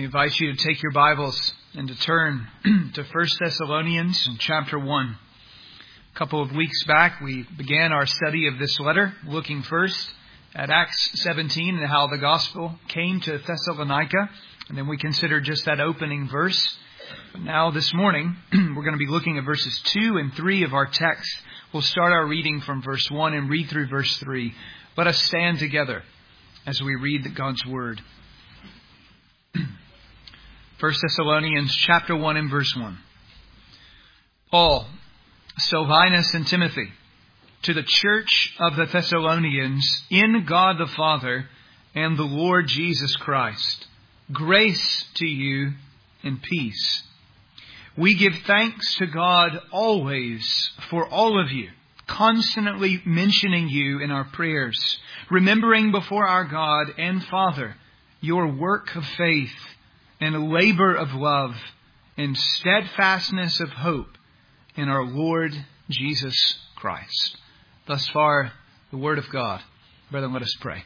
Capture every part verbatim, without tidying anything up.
We invite you to take your Bibles and to turn to First Thessalonians chapter one. A couple of weeks back, we began our study of this letter, looking first at Acts seventeen and how the gospel came to Thessalonica. And then we considered just that opening verse. But now this morning, we're going to be looking at verses two and three of our text. We'll start our reading from verse one and read through verse three. Let us stand together as we read God's Word. First Thessalonians chapter one and verse one. Paul, Silvanus, and Timothy, to the church of the Thessalonians, in God the Father and the Lord Jesus Christ, grace to you and peace. We give thanks to God always for all of you, constantly mentioning you in our prayers, remembering before our God and Father your work of faith and labor of love and steadfastness of hope in our Lord Jesus Christ. Thus far, the Word of God. Brethren, let us pray.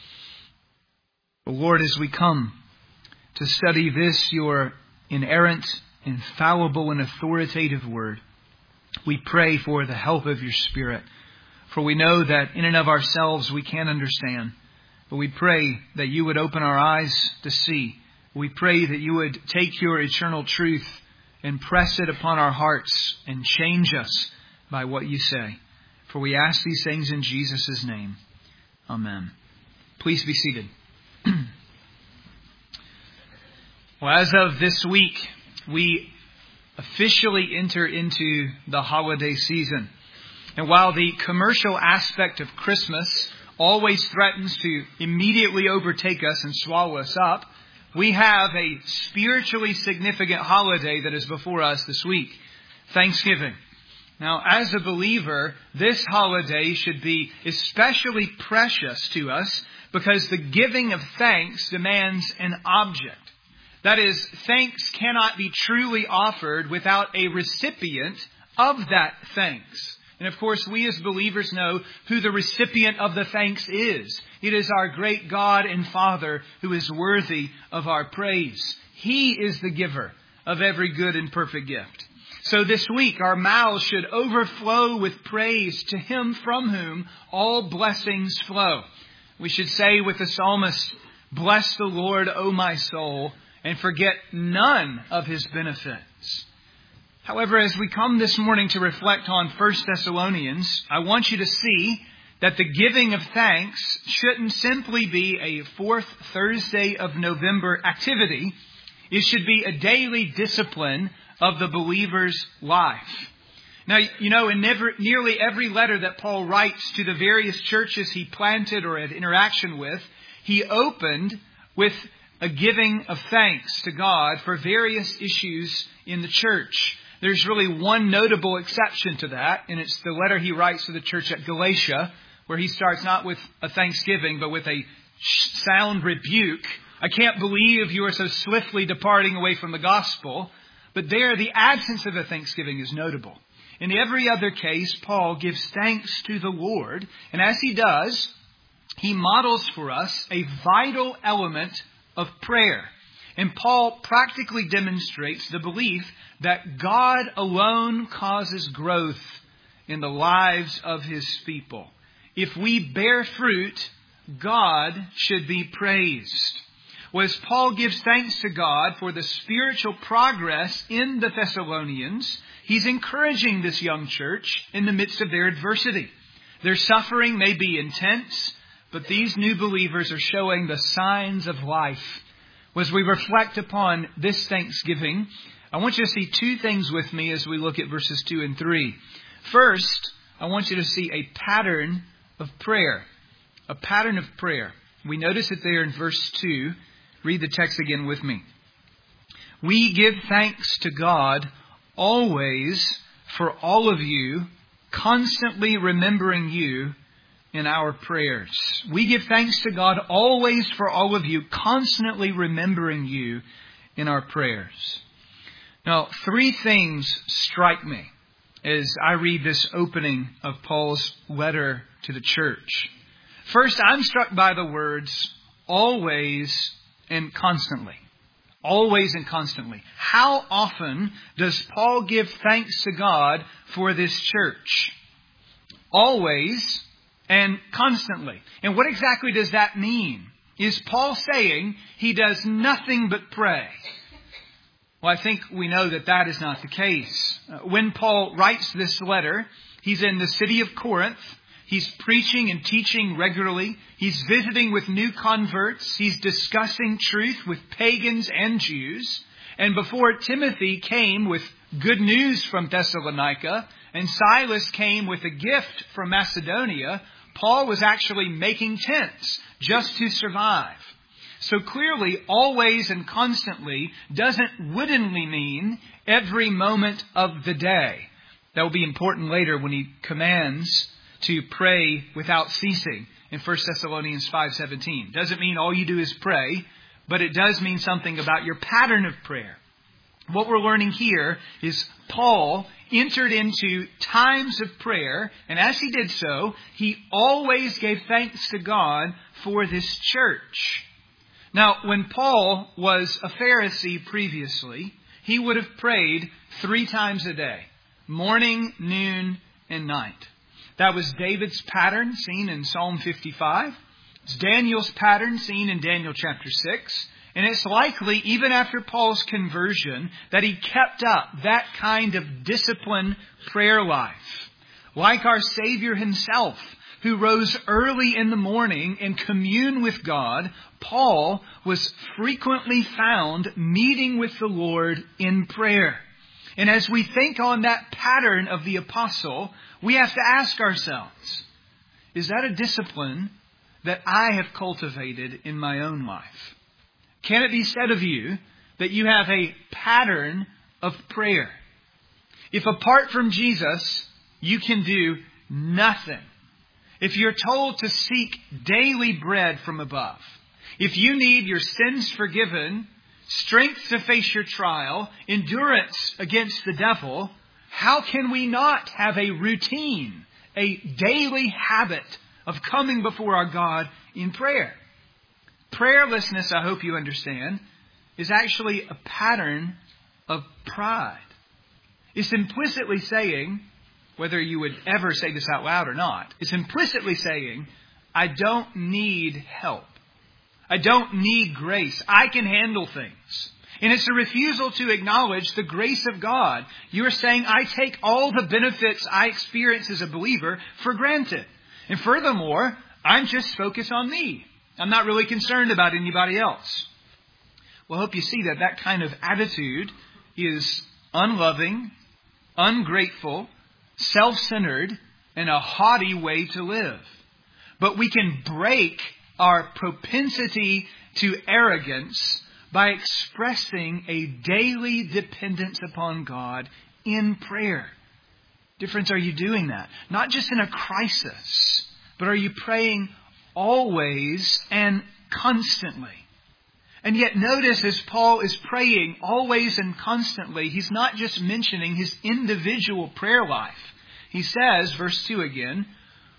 O Lord, as we come to study this, your inerrant, infallible, and authoritative Word, we pray for the help of your Spirit. For we know that in and of ourselves we can't understand. But we pray that you would open our eyes to see. We pray that you would take your eternal truth and press it upon our hearts and change us by what you say. For we ask these things in Jesus' name. Amen. Please be seated. Well, as of this week, we officially enter into the holiday season. And while the commercial aspect of Christmas always threatens to immediately overtake us and swallow us up, we have a spiritually significant holiday that is before us this week, Thanksgiving. Now, as a believer, this holiday should be especially precious to us because the giving of thanks demands an object. That is, thanks cannot be truly offered without a recipient of that thanks. And of course, we as believers know who the recipient of the thanks is. It is our great God and Father who is worthy of our praise. He is the giver of every good and perfect gift. So this week, our mouths should overflow with praise to Him from whom all blessings flow. We should say with the psalmist, "Bless the Lord, O my soul, and forget none of His benefits." However, as we come this morning to reflect on First Thessalonians, I want you to see that the giving of thanks shouldn't simply be a fourth Thursday of November activity. It should be a daily discipline of the believer's life. Now, you know, in never, nearly every letter that Paul writes to the various churches he planted or had interaction with, he opened with a giving of thanks to God for various issues in the church. There's really one notable exception to that, and it's the letter he writes to the church at Galatia, where he starts not with a thanksgiving, but with a sound rebuke. I can't believe you are so swiftly departing away from the gospel. But there, the absence of a thanksgiving is notable. In every other case, Paul gives thanks to the Lord, and as he does, he models for us a vital element of prayer. And Paul practically demonstrates the belief that God alone causes growth in the lives of His people. If we bear fruit, God should be praised. Well, as Paul gives thanks to God for the spiritual progress in the Thessalonians, he's encouraging this young church in the midst of their adversity. Their suffering may be intense, but these new believers are showing the signs of life. As we reflect upon this Thanksgiving, I want you to see two things with me as we look at verses two and three. First, I want you to see a pattern of prayer. A pattern of prayer. We notice it there in verse two. Read the text again with me. We give thanks to God always for all of you, constantly remembering you in our prayers. We give thanks to God always for all of you, constantly remembering you in our prayers. Now, three things strike me as I read this opening of Paul's letter to the church. First, I'm struck by the words always and constantly. Always and constantly. How often does Paul give thanks to God for this church? Always and constantly. And what exactly does that mean? Is Paul saying he does nothing but pray? Well, I think we know that that is not the case. When Paul writes this letter, he's in the city of Corinth. He's preaching and teaching regularly. He's visiting with new converts. He's discussing truth with pagans and Jews. And before Timothy came with good news from Thessalonica, and Silas came with a gift from Macedonia, Paul was actually making tents just to survive. So clearly, always and constantly doesn't woodenly mean every moment of the day. That will be important later when he commands to pray without ceasing in First Thessalonians five seventeen. Doesn't mean all you do is pray, but it does mean something about your pattern of prayer. What we're learning here is Paul entered into times of prayer, and as he did so, he always gave thanks to God for this church. Now, when Paul was a Pharisee previously, he would have prayed three times a day, morning, noon, and night. That was David's pattern seen in Psalm fifty-five. It's Daniel's pattern seen in Daniel chapter six. And it's likely, even after Paul's conversion, that he kept up that kind of disciplined prayer life. Like our Savior himself, who rose early in the morning and communed with God, Paul was frequently found meeting with the Lord in prayer. And as we think on that pattern of the apostle, we have to ask ourselves, is that a discipline that I have cultivated in my own life? Can it be said of you that you have a pattern of prayer? If apart from Jesus, you can do nothing. If you're told to seek daily bread from above, if you need your sins forgiven, strength to face your trial, endurance against the devil, how can we not have a routine, a daily habit of coming before our God in prayer? Prayerlessness, I hope you understand, is actually a pattern of pride. It's implicitly saying, whether you would ever say this out loud or not, it's implicitly saying, I don't need help. I don't need grace. I can handle things. And it's a refusal to acknowledge the grace of God. You are saying, I take all the benefits I experience as a believer for granted. And furthermore, I'm just focused on me. I'm not really concerned about anybody else. Well, I hope you see that that kind of attitude is unloving, ungrateful, self-centered, and a haughty way to live. But we can break our propensity to arrogance by expressing a daily dependence upon God in prayer. Difference, are you doing that? Not just in a crisis, but are you praying always and constantly? And yet notice as Paul is praying always and constantly, he's not just mentioning his individual prayer life. He says, verse two again,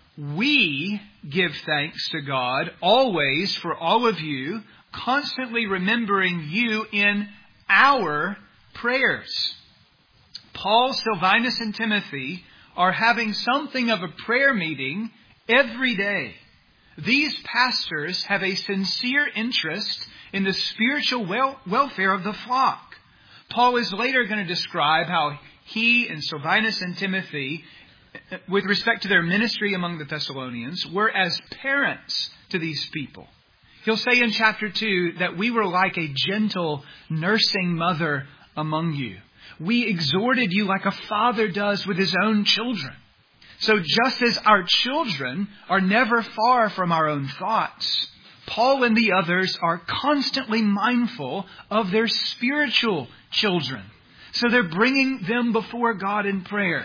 we give thanks to God always for all of you, constantly remembering you in our prayers. Paul, Silvanus, and Timothy are having something of a prayer meeting every day. These pastors have a sincere interest in the spiritual wel- welfare of the flock. Paul is later going to describe how he and Silvanus and Timothy, with respect to their ministry among the Thessalonians, were as parents to these people. He'll say in chapter two that we were like a gentle nursing mother among you. We exhorted you like a father does with his own children. So just as our children are never far from our own thoughts, Paul and the others are constantly mindful of their spiritual children. So they're bringing them before God in prayer.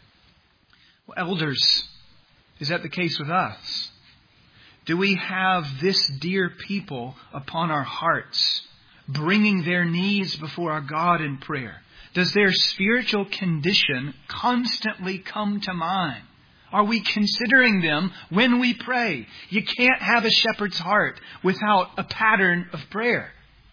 Well, elders, is that the case with us? Do we have this dear people upon our hearts, bringing their needs before our God in prayer? Does their spiritual condition constantly come to mind? Are we considering them when we pray? You can't have a shepherd's heart without a pattern of prayer.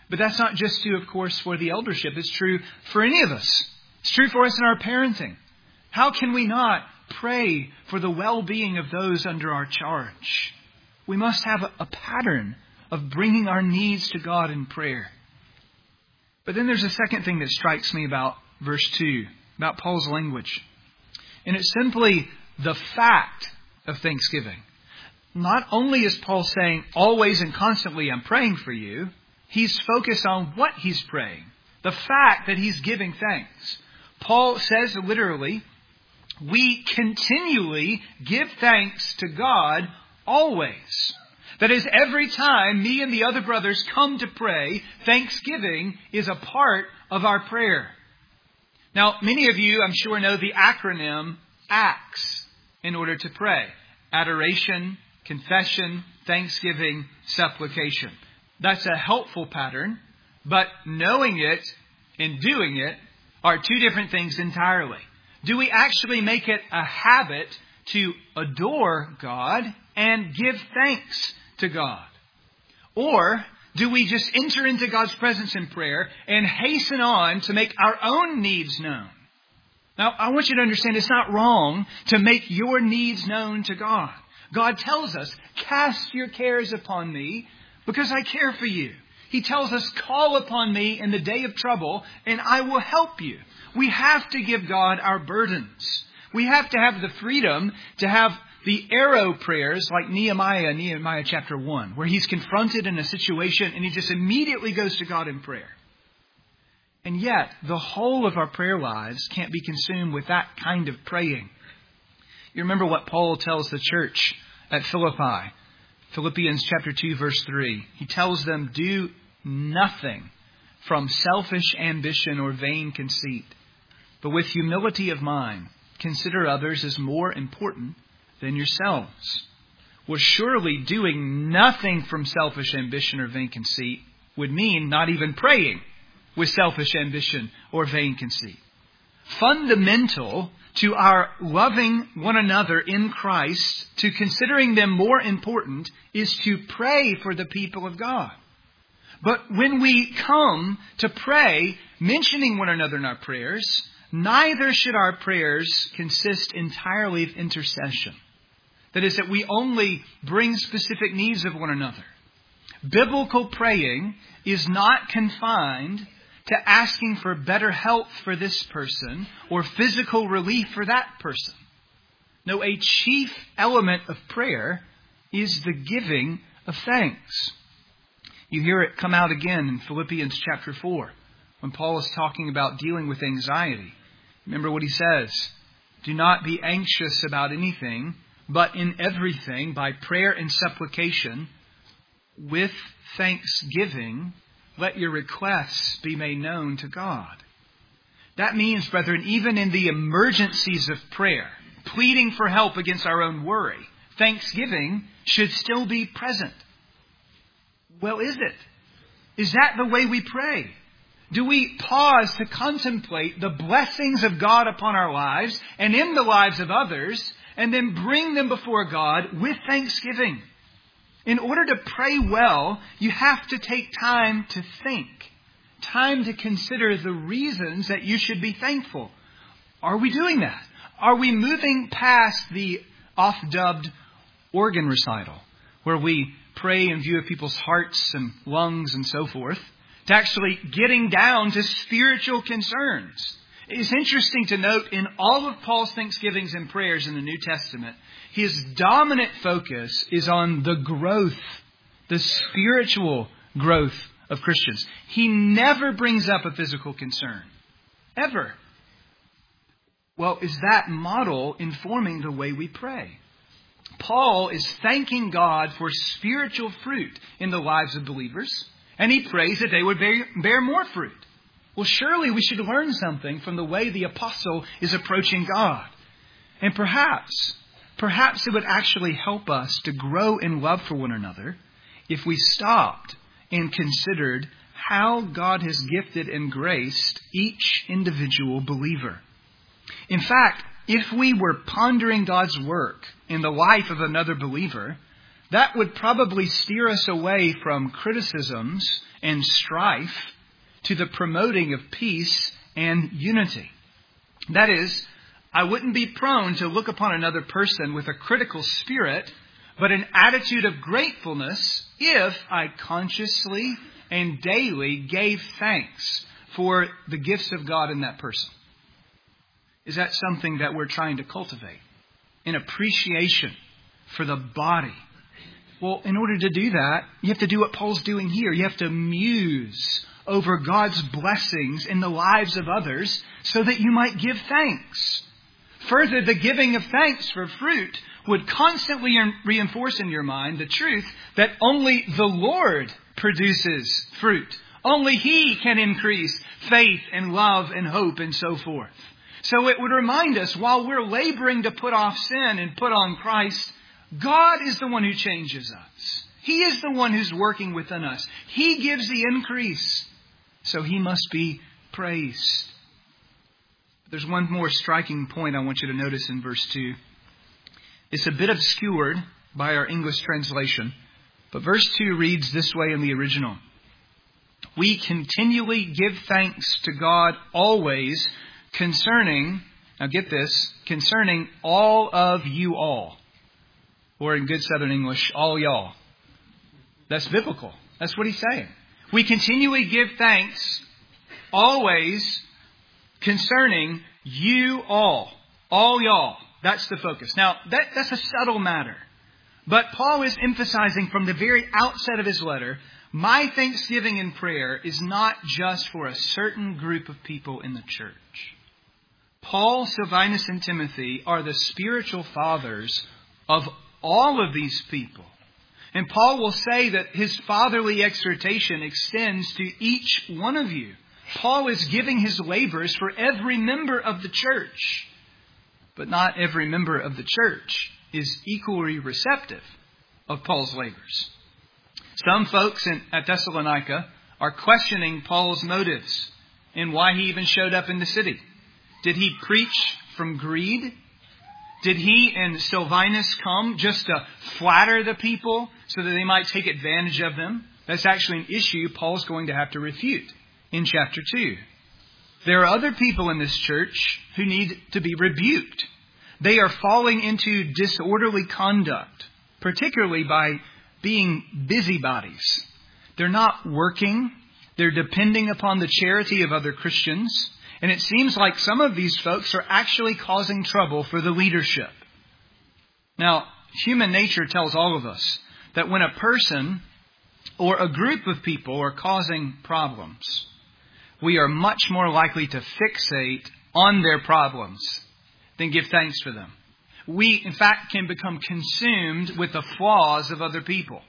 But that's not just true, of course, for the eldership. It's true for any of us. It's true for us in our parenting. How can we not pray for the well-being of those under our charge? We must have a, a pattern of bringing our needs to God in prayer. But then there's a second thing that strikes me about verse two, about Paul's language. And it's simply the fact of thanksgiving. Not only is Paul saying, always and constantly I'm praying for you, he's focused on what he's praying. The fact that he's giving thanks. Paul says literally, we continually give thanks to God always. That is, every time me and the other brothers come to pray, thanksgiving is a part of our prayer. Now, many of you, I'm sure, know the acronym ACTS in order to pray. Adoration, confession, thanksgiving, supplication. That's a helpful pattern, but knowing it and doing it are two different things entirely. Do we actually make it a habit to adore God and give thanks to God? Or do we just enter into God's presence in prayer and hasten on to make our own needs known? Now, I want you to understand it's not wrong to make your needs known to God. God tells us, cast your cares upon me because I care for you. He tells us, call upon me in the day of trouble and I will help you. We have to give God our burdens. We have to have the freedom to have the arrow prayers like Nehemiah, Nehemiah chapter one, where he's confronted in a situation and he just immediately goes to God in prayer. And yet, the whole of our prayer lives can't be consumed with that kind of praying. You remember what Paul tells the church at Philippi, Philippians chapter two, verse three. He tells them, do nothing from selfish ambition or vain conceit, but with humility of mind, consider others as more important than yourselves. Well, surely doing nothing from selfish ambition or vain conceit would mean not even praying with selfish ambition or vain conceit. Fundamental to our loving one another in Christ, to considering them more important, is to pray for the people of God. But when we come to pray, mentioning one another in our prayers, neither should our prayers consist entirely of intercession. That is, that we only bring specific needs of one another. Biblical praying is not confined to asking for better health for this person or physical relief for that person. No, a chief element of prayer is the giving of thanks. You hear it come out again in Philippians chapter four, when Paul is talking about dealing with anxiety. Remember what he says. Do not be anxious about anything, but in everything, by prayer and supplication, with thanksgiving, let your requests be made known to God. That means, brethren, even in the emergencies of prayer, pleading for help against our own worry, thanksgiving should still be present. Well, is it? Is that the way we pray? Do we pause to contemplate the blessings of God upon our lives and in the lives of others, and then bring them before God with thanksgiving? In order to pray well, you have to take time to think. Time to consider the reasons that you should be thankful. Are we doing that? Are we moving past the oft-dubbed organ recital, where we pray in view of people's hearts and lungs and so forth, to actually getting down to spiritual concerns? It's interesting to note in all of Paul's thanksgivings and prayers in the New Testament, his dominant focus is on the growth, the spiritual growth of Christians. He never brings up a physical concern. Ever. Well, is that model informing the way we pray? Paul is thanking God for spiritual fruit in the lives of believers, and he prays that they would bear, bear more fruit. Well, surely we should learn something from the way the apostle is approaching God. And perhaps, perhaps it would actually help us to grow in love for one another if we stopped and considered how God has gifted and graced each individual believer. In fact, if we were pondering God's work in the life of another believer, that would probably steer us away from criticisms and strife to the promoting of peace and unity. That is, I wouldn't be prone to look upon another person with a critical spirit, but an attitude of gratefulness if I consciously and daily gave thanks for the gifts of God in that person. Is that something that we're trying to cultivate? An appreciation for the body. Well, in order to do that, you have to do what Paul's doing here. You have to muse over God's blessings in the lives of others so that you might give thanks. Further, the giving of thanks for fruit would constantly reinforce in your mind the truth that only the Lord produces fruit. Only He can increase faith and love and hope and so forth. So it would remind us, while we're laboring to put off sin and put on Christ, God is the one who changes us. He is the one who's working within us. He gives the increase. So He must be praised. There's one more striking point I want you to notice in verse two. It's a bit obscured by our English translation, but verse two reads this way in the original. We continually give thanks to God always concerning, now get this, concerning all of you all. Or in good Southern English, all y'all. That's biblical. That's what he's saying. We continually give thanks always concerning you all. All y'all. That's the focus. Now, that, that's a subtle matter. But Paul is emphasizing from the very outset of his letter, my thanksgiving and prayer is not just for a certain group of people in the church. Paul, Silvanus, and Timothy are the spiritual fathers of all of these people. And Paul will say that his fatherly exhortation extends to each one of you. Paul is giving his labors for every member of the church. But not every member of the church is equally receptive of Paul's labors. Some folks in, at Thessalonica are questioning Paul's motives and why he even showed up in the city. Did he preach from greed? Did he and Silvanus come just to flatter the people so that they might take advantage of them? That's actually an issue Paul's going to have to refute in chapter two. There are other people in this church who need to be rebuked. They are falling into disorderly conduct, particularly by being busybodies. They're not working. They're depending upon the charity of other Christians. And it seems like some of these folks are actually causing trouble for the leadership. Now, human nature tells all of us that when a person or a group of people are causing problems, we are much more likely to fixate on their problems than give thanks for them. We, in fact, can become consumed with the flaws of other people.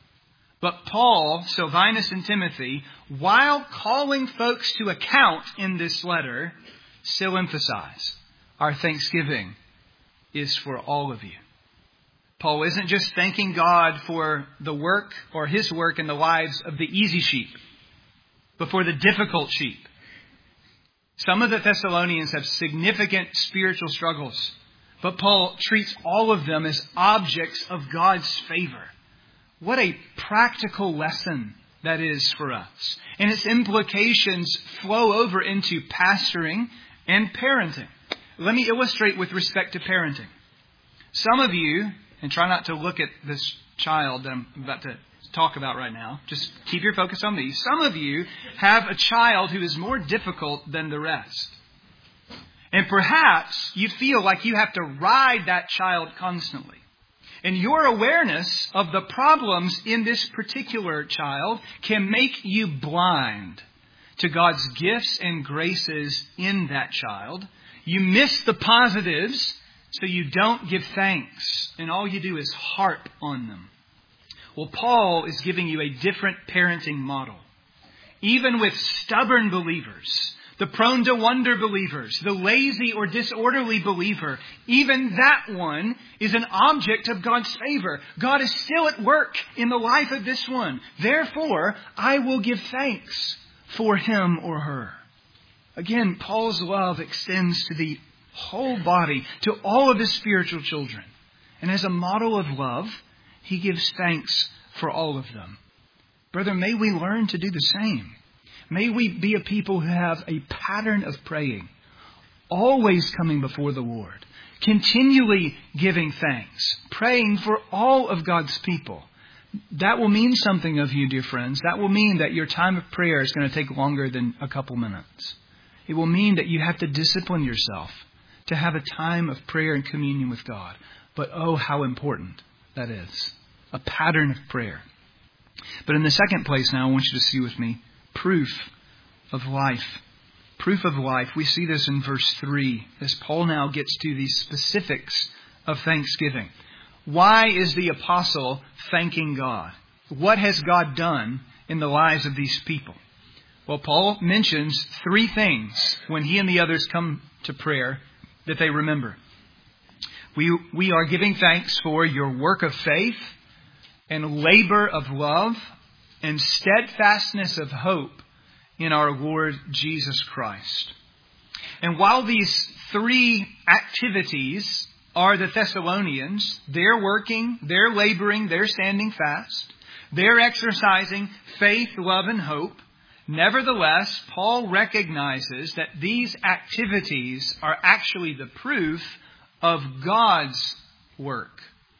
But Paul, Silvanus, and Timothy, while calling folks to account in this letter, still emphasize our thanksgiving is for all of you. Paul isn't just thanking God for the work or his work in the lives of the easy sheep, but for the difficult sheep. Some of the Thessalonians have significant spiritual struggles, but Paul treats all of them as objects of God's favor. What a practical lesson that is for us. And its implications flow over into pastoring and parenting. Let me illustrate with respect to parenting. Some of you, and try not to look at this child that I'm about to talk about right now. Just keep your focus on me. Some of you have a child who is more difficult than the rest. And perhaps you feel like you have to ride that child constantly. And your awareness of the problems in this particular child can make you blind to God's gifts and graces in that child. You miss the positives, so you don't give thanks. And all you do is harp on them. Well, Paul is giving you a different parenting model. Even with stubborn believers, the prone to wonder believers, the lazy or disorderly believer, even that one is an object of God's favor. God is still at work in the life of this one. Therefore, I will give thanks for him or her. Again, Paul's love extends to the whole body, to all of his spiritual children. And as a model of love, He gives thanks for all of them. Brother, may we learn to do the same. May we be a people who have a pattern of praying, always coming before the Lord, continually giving thanks, praying for all of God's people. That will mean something of you, dear friends. That will mean that your time of prayer is going to take longer than a couple minutes. It will mean that you have to discipline yourself to have a time of prayer and communion with God. But oh, how important that is. A pattern of prayer. But in the second place now, I want you to see with me proof of life. Proof of life. We see this in verse three as Paul now gets to the specifics of thanksgiving. Why is the apostle thanking God? What has God done in the lives of these people? Well, Paul mentions three things when he and the others come to prayer that they remember. We, we are giving thanks for your work of faith and labor of love and steadfastness of hope in our Lord Jesus Christ. And while these three activities are the Thessalonians, they're working, they're laboring, they're standing fast, they're exercising faith, love, and hope. Nevertheless, Paul recognizes that these activities are actually the proof of God's work.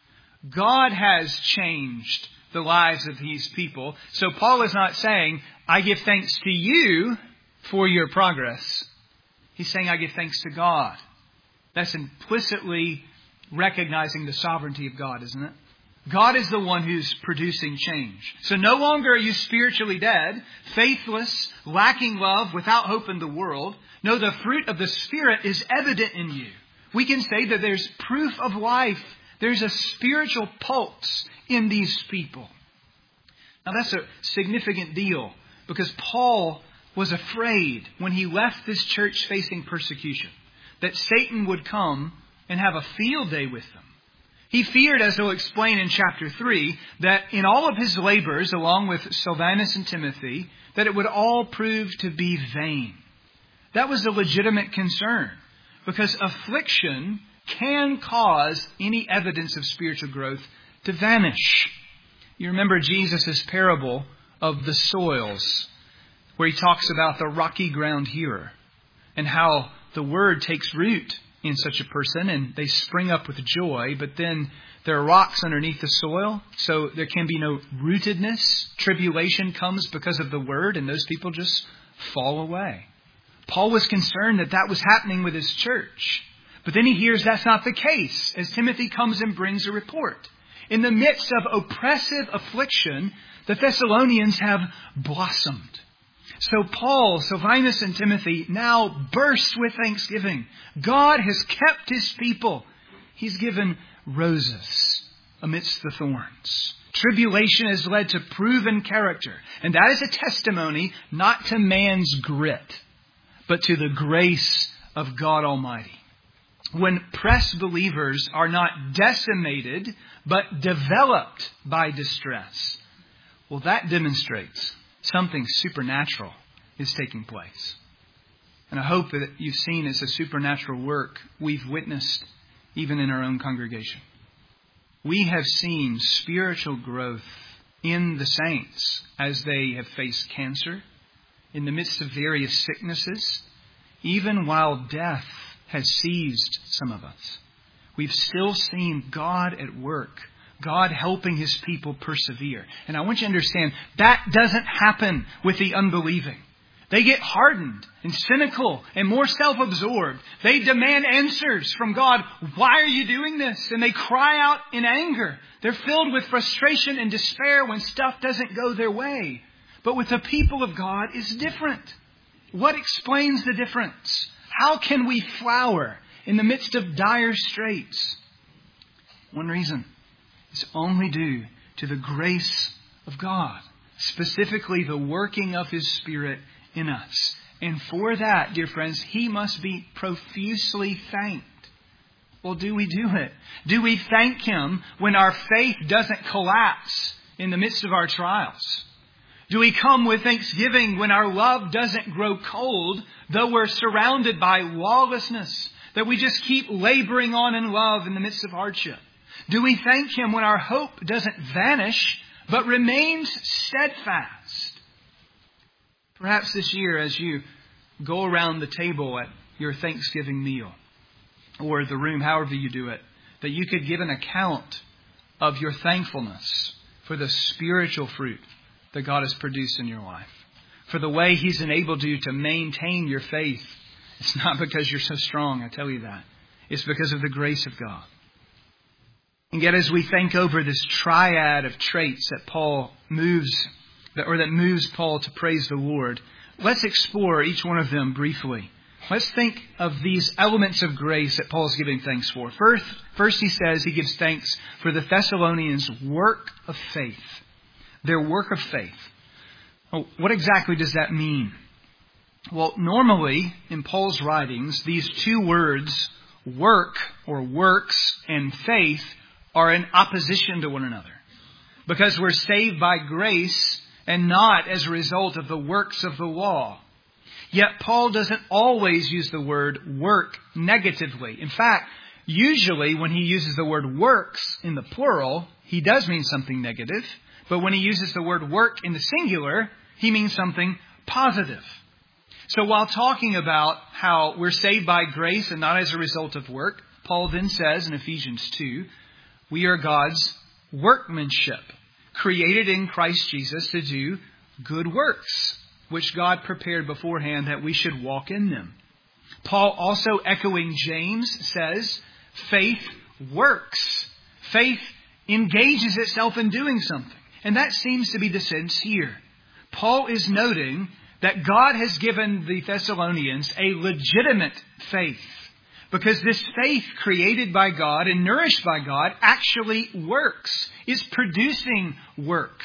God has changed the lives of these people. So Paul is not saying, I give thanks to you for your progress. He's saying, I give thanks to God. That's implicitly recognizing the sovereignty of God, isn't it? God is the one who's producing change. So no longer are you spiritually dead, faithless, lacking love, without hope in the world. No, the fruit of the Spirit is evident in you. We can say that there's proof of life. There's a spiritual pulse in these people. Now that's a significant deal because Paul was afraid when he left this church facing persecution that Satan would come and have a field day with them. He feared, as he'll explain in chapter three, that in all of his labors, along with Silvanus and Timothy, that it would all prove to be vain. That was a legitimate concern because affliction can cause any evidence of spiritual growth to vanish. You remember Jesus' parable of the soils, where he talks about the rocky ground hearer and how the word takes root in such a person and they spring up with joy, but then there are rocks underneath the soil, so there can be no rootedness. Tribulation comes because of the word, and those people just fall away. Paul was concerned that that was happening with his church. But then he hears that's not the case as Timothy comes and brings a report. In the midst of oppressive affliction, the Thessalonians have blossomed. So Paul, Silvanus, and Timothy now burst with thanksgiving. God has kept His people. He's given roses amidst the thorns. Tribulation has led to proven character. And that is a testimony not to man's grit, but to the grace of God Almighty. When pressed believers are not decimated, but developed by distress, well, that demonstrates something supernatural is taking place. And I hope that you've seen as a supernatural work we've witnessed even in our own congregation. We have seen spiritual growth in the saints as they have faced cancer, in the midst of various sicknesses, even while death has seized some of us. We've still seen God at work. God helping His people persevere. And I want you to understand, that doesn't happen with the unbelieving. They get hardened and cynical and more self-absorbed. They demand answers from God. Why are you doing this? And they cry out in anger. They're filled with frustration and despair when stuff doesn't go their way. But with the people of God, it's different. What explains the difference? How can we flower in the midst of dire straits? One reason. It's only due to the grace of God, specifically the working of His Spirit in us. And for that, dear friends, He must be profusely thanked. Well, do we do it? Do we thank Him when our faith doesn't collapse in the midst of our trials? Do we come with thanksgiving when our love doesn't grow cold, though we're surrounded by lawlessness, that we just keep laboring on in love in the midst of hardship? Do we thank Him when our hope doesn't vanish, but remains steadfast? Perhaps this year, as you go around the table at your Thanksgiving meal, or the room, however you do it, that you could give an account of your thankfulness for the spiritual fruit that God has produced in your life, for the way He's enabled you to maintain your faith. It's not because you're so strong, I tell you that. It's because of the grace of God. And yet, as we think over this triad of traits that Paul moves, or that moves Paul to praise the Lord, let's explore each one of them briefly. Let's think of these elements of grace that Paul's giving thanks for. First, first he says he gives thanks for the Thessalonians' work of faith. Their work of faith. Well, what exactly does that mean? Well, normally in Paul's writings, these two words, work or works and faith, are in opposition to one another. Because we're saved by grace and not as a result of the works of the law. Yet Paul doesn't always use the word work negatively. In fact, usually when he uses the word works in the plural, he does mean something negative. But when he uses the word work in the singular, he means something positive. So while talking about how we're saved by grace and not as a result of work, Paul then says in Ephesians two, we are God's workmanship, created in Christ Jesus to do good works, which God prepared beforehand that we should walk in them. Paul, also echoing James, says, faith works. Faith engages itself in doing something. And that seems to be the sense here. Paul is noting that God has given the Thessalonians a legitimate faith, because this faith created by God and nourished by God actually works, is producing work.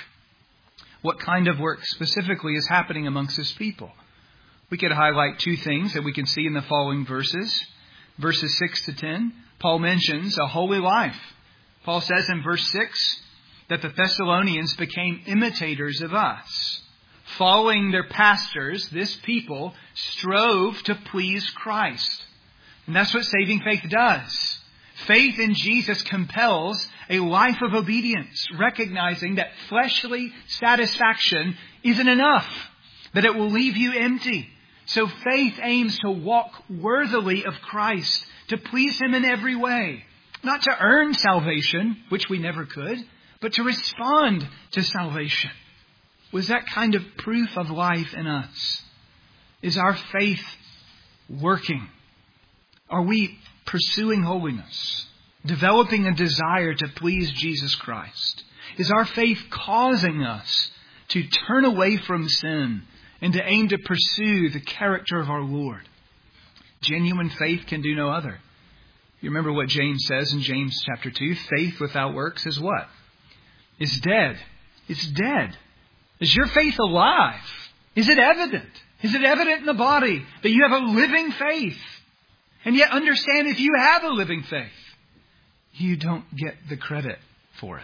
What kind of work specifically is happening amongst His people? We could highlight two things that we can see in the following verses. Verses six to ten, Paul mentions a holy life. Paul says in verse six that the Thessalonians became imitators of us. Following their pastors, this people strove to please Christ. And that's what saving faith does. Faith in Jesus compels a life of obedience, recognizing that fleshly satisfaction isn't enough, that it will leave you empty. So faith aims to walk worthily of Christ, to please Him in every way, not to earn salvation, which we never could, but to respond to salvation. Was that kind of proof of life in us? Is our faith working? Are we pursuing holiness? Developing a desire to please Jesus Christ? Is our faith causing us to turn away from sin and to aim to pursue the character of our Lord? Genuine faith can do no other. You remember what James says in James chapter two? Faith without works is what? Is dead. It's dead. Is your faith alive? Is it evident? Is it evident in the body that you have a living faith? And yet understand, if you have a living faith, you don't get the credit for it.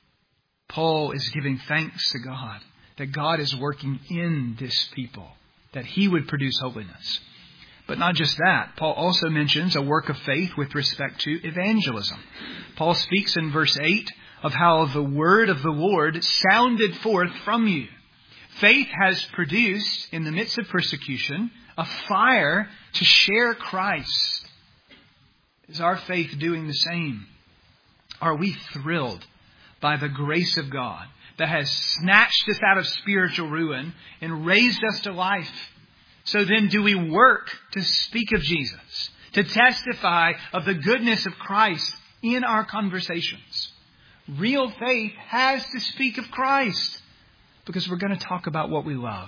Paul is giving thanks to God that God is working in this people, that He would produce holiness. But not just that. Paul also mentions a work of faith with respect to evangelism. Paul speaks in verse eight of how the word of the Lord sounded forth from you. Faith has produced, in the midst of persecution, a fire to share Christ. Is our faith doing the same? Are we thrilled by the grace of God that has snatched us out of spiritual ruin and raised us to life? So then, do we work to speak of Jesus, to testify of the goodness of Christ in our conversations? Real faith has to speak of Christ, because we're going to talk about what we love.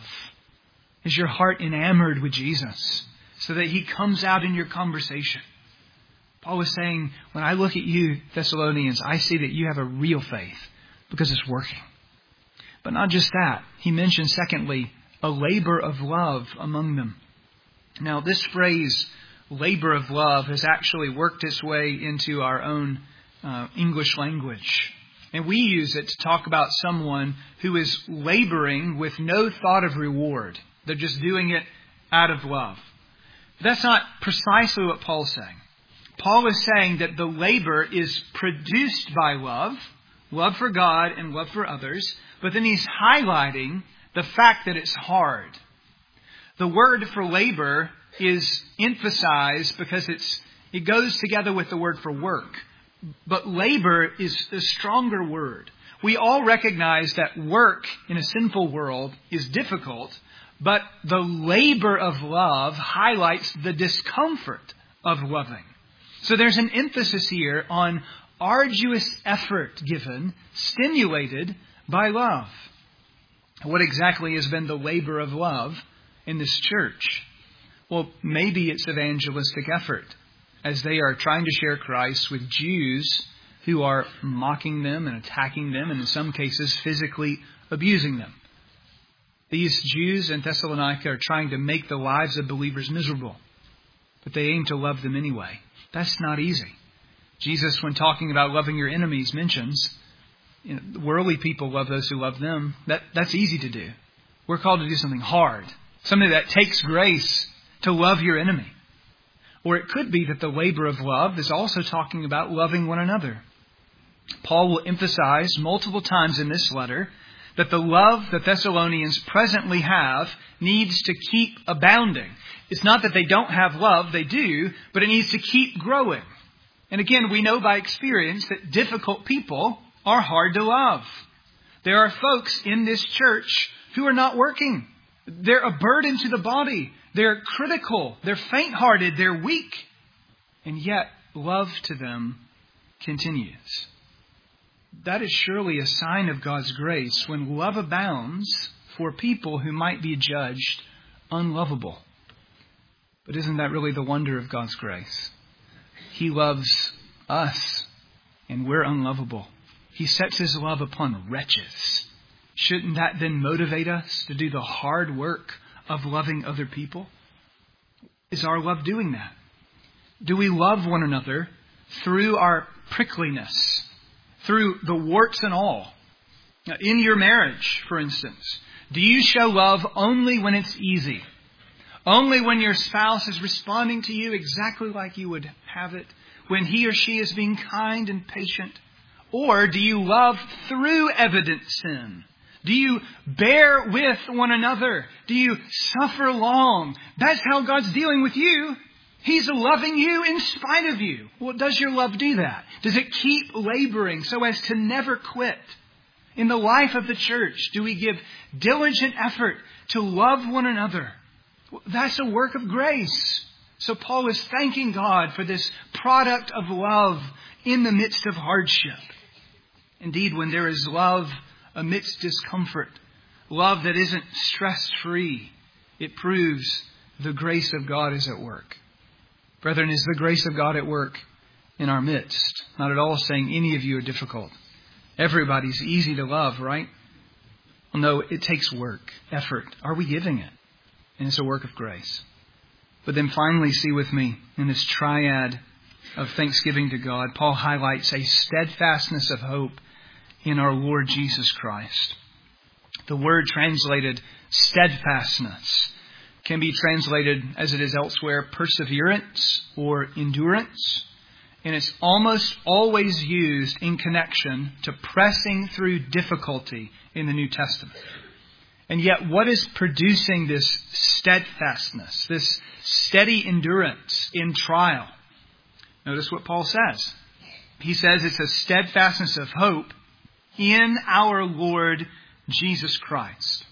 Is your heart enamored with Jesus so that He comes out in your conversation? Paul was saying, when I look at you, Thessalonians, I see that you have a real faith because it's working. But not just that. He mentions, secondly, a labor of love among them. Now, this phrase, labor of love, has actually worked its way into our own uh, English language. And we use it to talk about someone who is laboring with no thought of reward. They're just doing it out of love. But that's not precisely what Paul's saying. Paul is saying that the labor is produced by love, love for God and love for others, but then he's highlighting the fact that it's hard. The word for labor is emphasized because it's it goes together with the word for work. But labor is a stronger word. We all recognize that work in a sinful world is difficult, but the labor of love highlights the discomfort of loving. So there's an emphasis here on arduous effort given, stimulated by love. What exactly has been the labor of love in this church? Well, maybe it's evangelistic effort as they are trying to share Christ with Jews who are mocking them and attacking them, and in some cases physically abusing them. These Jews in Thessalonica are trying to make the lives of believers miserable, but they aim to love them anyway. That's not easy. Jesus, when talking about loving your enemies, mentions you know, worldly people love those who love them. That, that's easy to do. We're called to do something hard, something that takes grace to love your enemy. Or it could be that the labor of love is also talking about loving one another. Paul will emphasize multiple times in this letter that the love the Thessalonians presently have needs to keep abounding. It's not that they don't have love, they do, but it needs to keep growing. And again, we know by experience that difficult people are hard to love. There are folks in this church who are not working. They're a burden to the body. They're critical. They're faint-hearted. They're weak. And yet, love to them continues. That is surely a sign of God's grace when love abounds for people who might be judged unlovable. But isn't that really the wonder of God's grace? He loves us, and we're unlovable. He sets His love upon wretches. Shouldn't that then motivate us to do the hard work of loving other people? Is our love doing that? Do we love one another through our prickliness, through the warts and all? In your marriage, for instance, do you show love only when it's easy? Only when your spouse is responding to you exactly like you would have it? When he or she is being kind and patient? Or do you love through evident sin? Do you bear with one another? Do you suffer long? That's how God's dealing with you. He's loving you in spite of you. Well, does your love do that? Does it keep laboring so as to never quit? In the life of the church, do we give diligent effort to love one another? Well, that's a work of grace. So Paul is thanking God for this product of love in the midst of hardship. Indeed, when there is love amidst discomfort, love that isn't stress-free, it proves the grace of God is at work. Brethren, is the grace of God at work in our midst? Not at all saying any of you are difficult. Everybody's easy to love, right? Well, no, it takes work, effort. Are we giving it? And it's a work of grace. But then finally, see with me, in this triad of thanksgiving to God, Paul highlights a steadfastness of hope in our Lord Jesus Christ. The word translated steadfastness can be translated, as it is elsewhere, perseverance or endurance. And it's almost always used in connection to pressing through difficulty in the New Testament. And yet, what is producing this steadfastness, this steady endurance in trial? Notice what Paul says. He says it's a steadfastness of hope in our Lord Jesus Christ.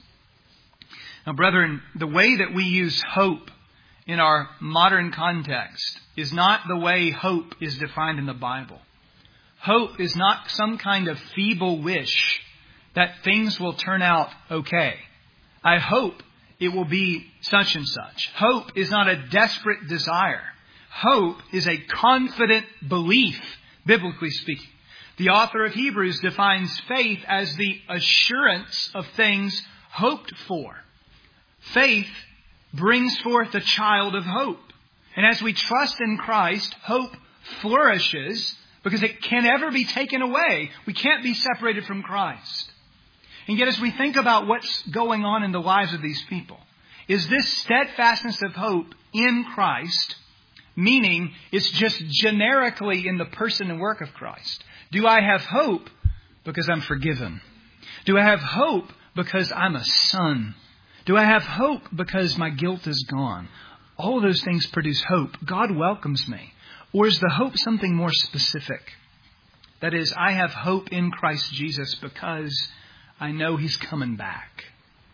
Now, brethren, the way that we use hope in our modern context is not the way hope is defined in the Bible. Hope is not some kind of feeble wish that things will turn out okay. I hope it will be such and such. Hope is not a desperate desire. Hope is a confident belief, biblically speaking. The author of Hebrews defines faith as the assurance of things hoped for. Faith brings forth the child of hope. And as we trust in Christ, hope flourishes because it can never be taken away. We can't be separated from Christ. And yet as we think about what's going on in the lives of these people, is this steadfastness of hope in Christ meaning it's just generically in the person and work of Christ. Do I have hope because I'm forgiven? Do I have hope because I'm a son? Do I have hope because my guilt is gone? All of those things produce hope. God welcomes me. Or is the hope something more specific? That is, I have hope in Christ Jesus because I know He's coming back.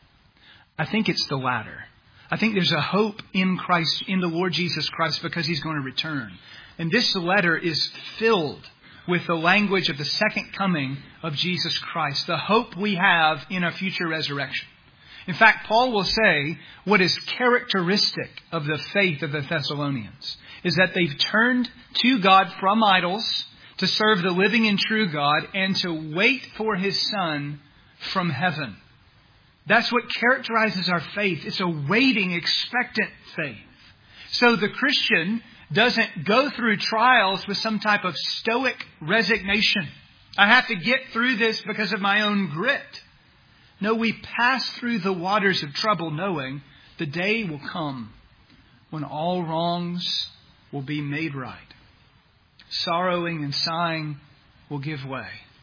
I think it's the latter. I think there's a hope in Christ, in the Lord Jesus Christ, because He's going to return. And this letter is filled with the language of the second coming of Jesus Christ, the hope we have in a future resurrection. In fact, Paul will say what is characteristic of the faith of the Thessalonians is that they've turned to God from idols to serve the living and true God and to wait for His Son from heaven. That's what characterizes our faith. It's a waiting, expectant faith. So the Christian doesn't go through trials with some type of stoic resignation. I have to get through this because of my own grit. No, we pass through the waters of trouble knowing the day will come when all wrongs will be made right. Sorrowing and sighing will give way.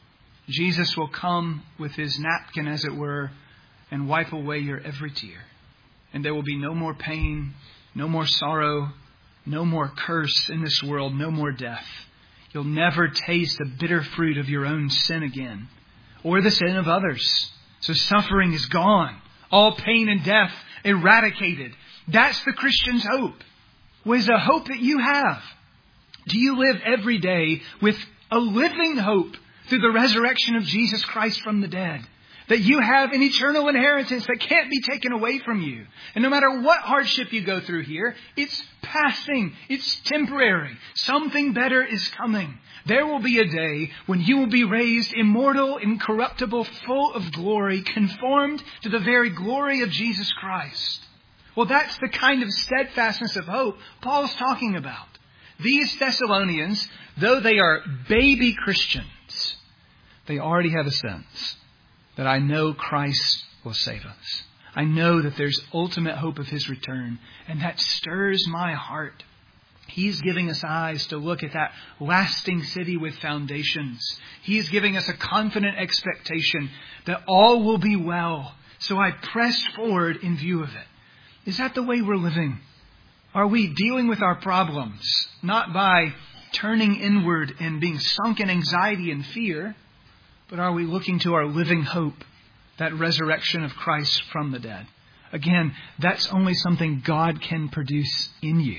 Jesus will come with His napkin, as it were, and wipe away your every tear. And there will be no more pain, no more sorrow, no more curse in this world, no more death. You'll never taste the bitter fruit of your own sin again, or the sin of others. So suffering is gone. All pain and death eradicated. That's the Christian's hope. What is the hope that you have? Do you live every day with a living hope through the resurrection of Jesus Christ from the dead? That you have an eternal inheritance that can't be taken away from you. And no matter what hardship you go through here, it's passing. It's temporary. Something better is coming. There will be a day when you will be raised immortal, incorruptible, full of glory, conformed to the very glory of Jesus Christ. Well, that's the kind of steadfastness of hope Paul's talking about. These Thessalonians, though they are baby Christians, they already have a sense that I know Christ will save us. I know that there's ultimate hope of His return, and that stirs my heart. He's giving us eyes to look at that lasting city with foundations. He's giving us a confident expectation that all will be well. So I press forward in view of it. Is that the way we're living? Are we dealing with our problems not by turning inward and being sunk in anxiety and fear, but are we looking to our living hope, that resurrection of Christ from the dead? Again, that's only something God can produce in you.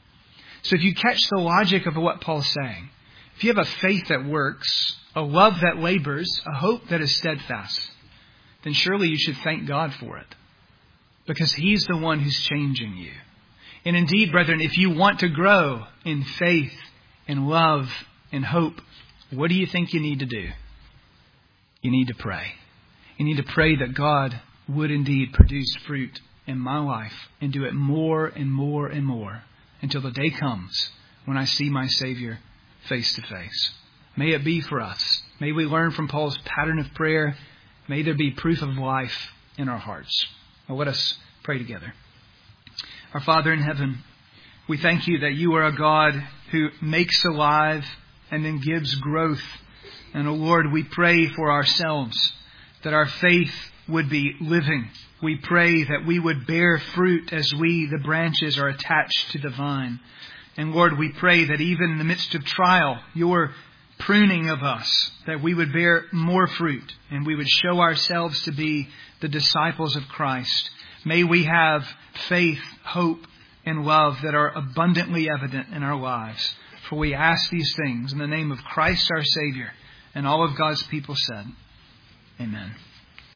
So if you catch the logic of what Paul's saying, if you have a faith that works, a love that labors, a hope that is steadfast, then surely you should thank God for it, because He's the one who's changing you. And indeed, brethren, if you want to grow in faith and love and hope, what do you think you need to do? You need to pray. You need to pray that God would indeed produce fruit in my life and do it more and more and more until the day comes when I see my Savior face to face. May it be for us. May we learn from Paul's pattern of prayer. May there be proof of life in our hearts. Well, let us pray together. Our Father in heaven, we thank You that You are a God who makes alive and then gives growth. And, O Lord, we pray for ourselves that our faith would be living. We pray that we would bear fruit as we, the branches, are attached to the vine. And, Lord, we pray that even in the midst of trial, Your pruning of us, that we would bear more fruit and we would show ourselves to be the disciples of Christ. May we have faith, hope, and love that are abundantly evident in our lives. For we ask these things in the name of Christ our Savior. And all of God's people said, Amen.